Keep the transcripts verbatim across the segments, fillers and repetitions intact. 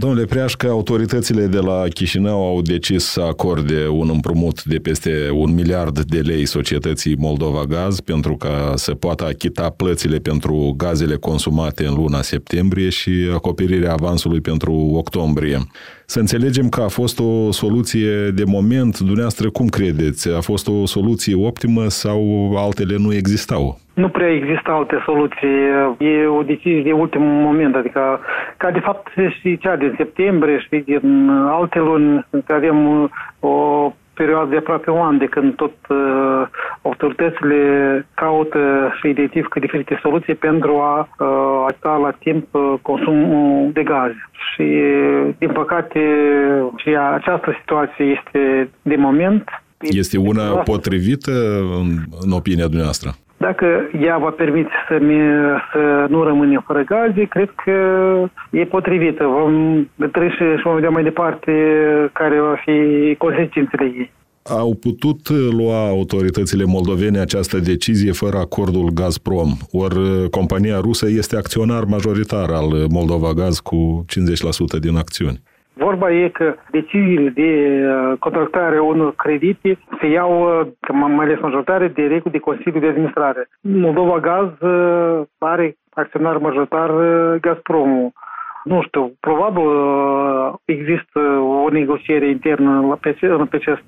Domnule Preașcă, autoritățile de la Chișinău au decis să acorde un împrumut de peste un miliard de lei societății Moldova Gaz pentru ca să poată achita plățile pentru gazele consumate în luna septembrie și acoperirea avansului pentru octombrie. Să înțelegem că a fost o soluție de moment. Dumneavoastră, cum credeți? A fost o soluție optimă sau altele nu existau? Nu prea există alte soluții. E o decizie de ultimul moment, adică ca de fapt și cea din septembrie și din alte luni, că avem o perioadă de aproape un an de când tot uh, autoritățile caută și identifică diferite soluții pentru a uh, achita la timp uh, consumul de gaze. Și din păcate și această situație este de moment. Este una potrivită în, în opinia dumneavoastră? Dacă ea va permite să, mi, să nu rămânem fără gaze, cred că e potrivită. Vom trece și vom vedea mai departe care va fi consecințele ei. Au putut lua autoritățile moldovene această decizie fără acordul Gazprom, ori compania rusă este acționar majoritar al Moldova Gaz cu cincizeci la sută din acțiuni. Vorba e că deciziile de contractare unor credite se iau, mai ales majoritate, de reguli de Consiliul de Administrare. Moldova Gaz are acționar majoritar Gazpromul. Nu știu, probabil există o negociere internă pe acest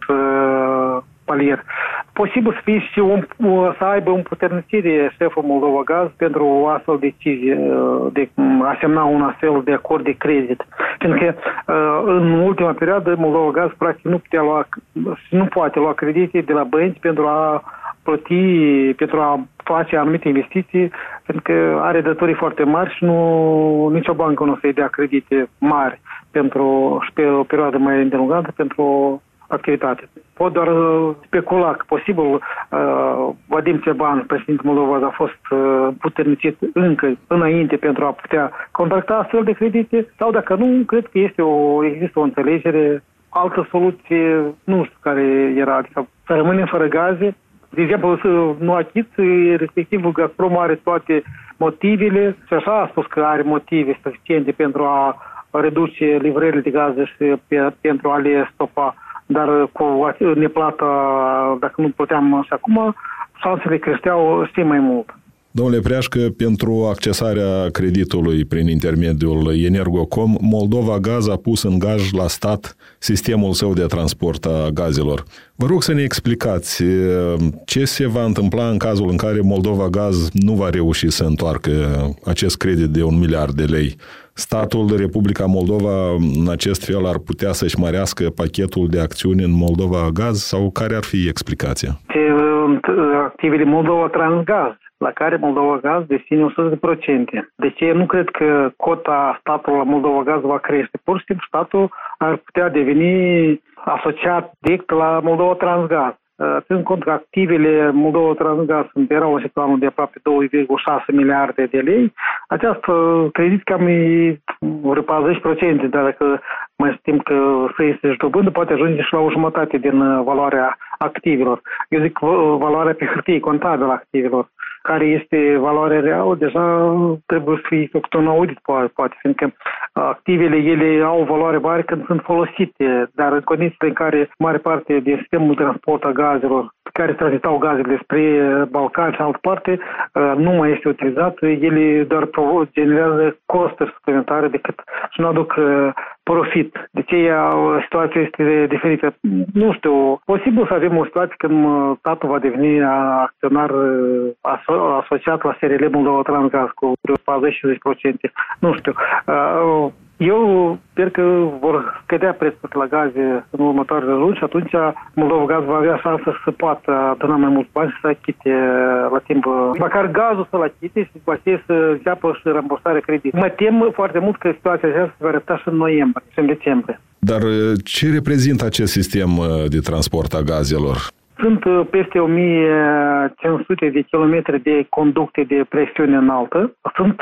palier. Posibil să fie și un, să aibă împuternicire șeful Moldova Gaz pentru o astfel de decizie de a semna un astfel de acord de credit. Pentru că în ultima perioadă Moldova Gaz practic nu putea lua, nu poate lua credite de la bănci pentru a plăti, pentru a face anumite investiții, pentru că are datorii foarte mari și nu, nicio bancă nu să-i dea credite mari pentru, și pe o perioadă mai îndelungată pentru activitate. Pot doar specula că posibil uh, Vadim Ceban, președintele Moldova, a fost uh, puternicit încă înainte pentru a putea contracta astfel de credite, sau dacă nu, cred că este o, există o înțelegere, altă soluție, nu știu care era, adică să rămânem fără gaze, de exemplu să nu achiți, respectiv Gazprom are toate motivele și așa a spus că are motive suficiente pentru a reduce livrările de gaze și pe, pentru a le stopa. Dar cu neplata, dacă nu puteam și acum, șansele creșteau și mai mult. Domnule Preașcă, pentru accesarea creditului prin intermediul Energocom, Moldova Gaz a pus în gaj la stat sistemul său de transport a gazelor. Vă rog să ne explicați ce se va întâmpla în cazul în care Moldova Gaz nu va reuși să întoarcă acest credit de un miliard de lei. Statul de Republica Moldova în acest fel ar putea să-și mărească pachetul de acțiuni în Moldova Gaz sau care ar fi explicația? Activele Moldova Transgaz, la care Moldova Gaz deține o sută la sută. Deci eu nu cred că cota statului la Moldova Gaz va crește. Pur și simplu statul ar putea deveni asociat direct la Moldova Transgaz. Ținând cont că activele Moldova Transgaz erau în planul de aproape doi virgulă șase miliarde de lei, această credit cam e patruzeci la sută, dar dacă mai știm că să este și dobândă, poate ajunge și la o jumătate din valoarea activelor. Eu zic valoarea pe hârtie contabilă a activelor. Care este valoarea reală, deja trebuie să fie făcut un audit, poate, fiindcă activele, ele au o valoare mare când sunt folosite, dar în condițiile în care mare parte din sistemul de transport a gazelor, care transitau gazele spre Balcani și în altă parte, nu mai este utilizat, ele doar generează costuri suplimentare decât și nu aduc profit. De ce situația este diferită? Nu știu, posibil să avem o situație când statul va deveni acționar asociat la S R L Moldova Transgaz cu patruzeci la sută. Nu știu. Eu sper că vor scădea prețurile la gaze în următoarele luni și atunci Moldova Gaz va avea șansă să poată aduna mai mulți bani și să achite la timp. Măcar gazul să-l achite și după aceea să înceapă și rambursarea creditului. Mă tem foarte mult că situația aceasta se va repeta și în noiembrie și în decembrie. Dar ce reprezintă acest sistem de transport a gazelor? Sunt peste o mie cinci sute de kilometri de conducte de presiune înaltă. Sunt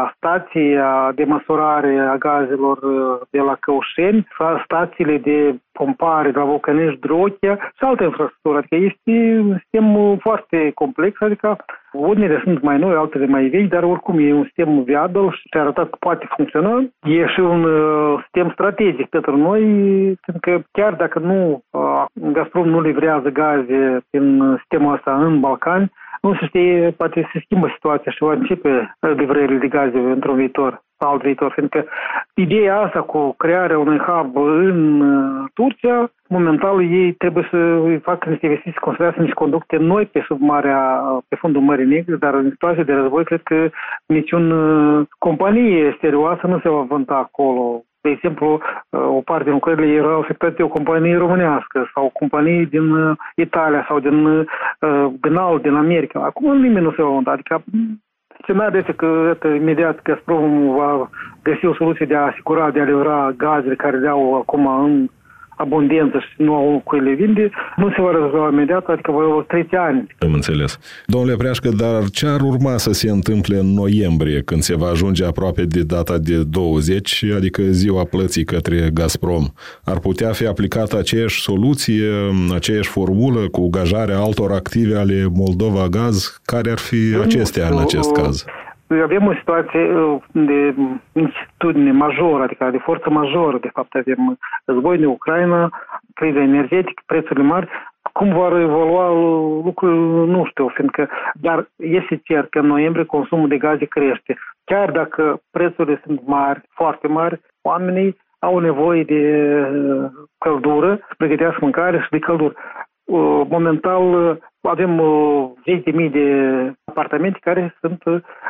stații de măsurare a gazelor de la Căușeni, stațiile de pompare de la Vulcănești, Drochia și altă infrastructură. Adică este un sistem foarte complex, adică unele sunt mai noi, altele mai vechi, dar oricum e un sistem viabil și a arătat că poate funcționa. E și un uh, sistem strategic pentru noi, pentru că chiar dacă nu uh, Gazprom nu livrează gaze prin sistemul ăsta în Balcani, nu se știe, poate se schimbă situația și va începe livrările de gaze într-un viitor sau alt viitor, fiindcă ideea asta cu crearea unui hub în Turcia, momentan ei trebuie să facă niște investiții, să construiască niște conducte noi pe sub marea, pe fundul Mării Negre, dar în situație de război cred că niciun companie serioasă nu se va vânta acolo. De exemplu, o parte din lucrările erau afectate de o companie românească sau companii din Italia sau din, din alt, din America. Acum nimeni nu se va vânta. Adică scenariul este că iată, imediat Gazprom va găsi o soluție de a asigura, de a livra gazele care le au acum în abundență și nu au cu ele vinde, nu se va rezolva imediat, adică vor trece ani. Am înțeles. Domnule Preașcă, dar ce ar urma să se întâmple în noiembrie, când se va ajunge aproape de data de douăzeci, adică ziua plății către Gazprom? Ar putea fi aplicată aceeași soluție, aceeași formulă cu gajarea altor active ale Moldova Gaz? Care ar fi acestea în acest caz? Avem o situație de incertitudine majoră, adică de forță majoră. De fapt, avem război în Ucraina, criza energetică, prețurile mari. Cum vor evolua lucrurile, nu știu, fiindcă, dar este cert că în noiembrie consumul de gaze crește. Chiar dacă prețurile sunt mari, foarte mari, oamenii au nevoie de căldură, să pregătească mâncare și de căldură. Momentan avem zece de mii de apartamente care sunt,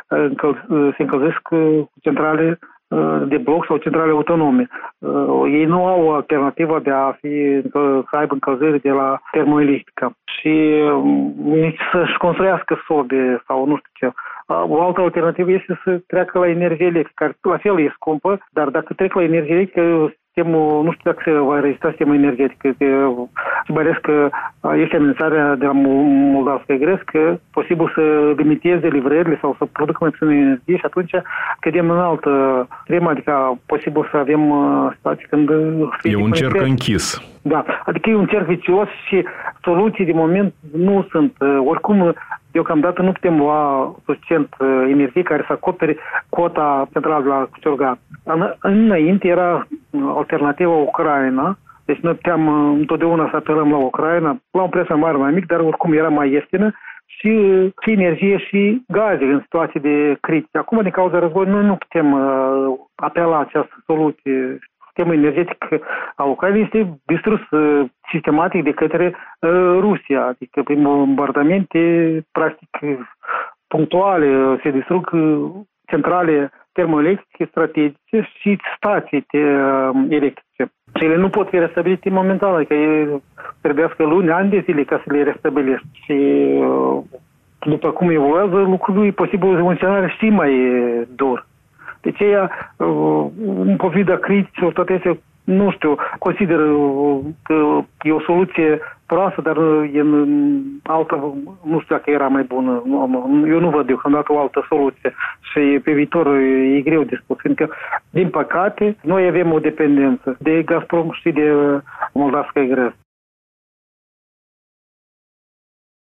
se încălzesc cu centrale de bloc sau centrale autonome. Ei nu au alternativa de a fi, să aibă încălzire de la termoelectrică și nici să-și construiască sobe sau nu știu ce. O altă alternativă este să treacă la energie electrică, care la fel e scumpă, dar dacă trec la energie electrică, sistemul, nu știu dacă se va rezista sistemul energetic. Mai ales că este amenințarea de la Moldavska Gres că posibil să limiteze livrările sau să producă mai puțină energie și atunci cădem în altă temă, adică posibil să avem situații când... E un cerc închis. Da, adică e un cerc vicios și soluții de moment nu sunt. Oricum, deocamdată nu putem lua suficient energie care să acopere cota centrală de la Cuciorga. Înainte era alternativa Ucraina, deci noi puteam întotdeauna să apelăm la Ucraina, la un preț mai mare, mai mic, dar oricum era mai ieftină și, și energie și gaze în situații de critică. Acum, din cauza războiului, noi nu putem uh, apela la această soluție. Sistemul energetic al Ucrainei este distrus uh, sistematic de către uh, Rusia, adică prin bombardamente practic punctuale uh, se distrug uh, centrale termoelectrice strategice și stații uh, electrice. Și ele nu pot fi restabilite momentan, adică trebuiască luni, ani de zile ca să le restabilești. Și uh, după cum evoluează lucrurile, e posibil un scenariu și mai dur. Deci ea, în pofida criticilor, toate astea, nu știu, consider că e o soluție proastă, dar e în altă, nu știu dacă era mai bună. Eu nu văd deocamdată o altă soluție și pe viitor e greu de spus, fiindcă, din păcate, noi avem o dependență de Gazprom și de Moldavska Gres.